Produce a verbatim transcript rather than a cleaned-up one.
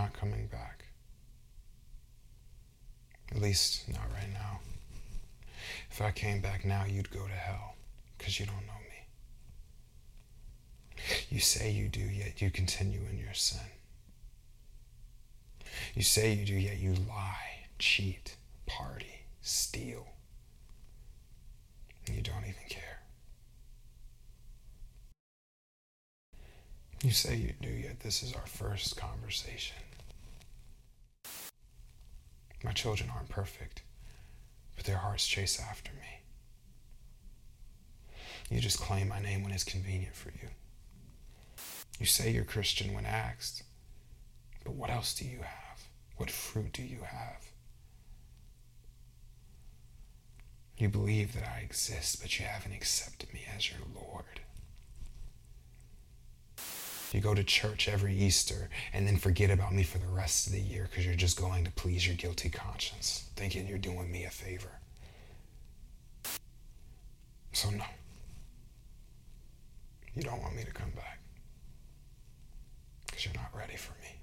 not coming back. At least not right now. If I came back now, you'd go to hell, because you don't know me. You say you do, yet you continue in your sin. You say you do, yet you lie, cheat, party, steal. And you don't even care. You say you do, yet this is our first conversation. My children aren't perfect, but their hearts chase after me. You just claim my name when it's convenient for you. You say you're Christian when asked, but what else do you have? What fruit do you have? You believe that I exist, but you haven't accepted me as your Lord. You go to church every Easter and then forget about me for the rest of the year because you're just going to please your guilty conscience, thinking you're doing me a favor. So no, you don't want me to come back because you're not ready for me.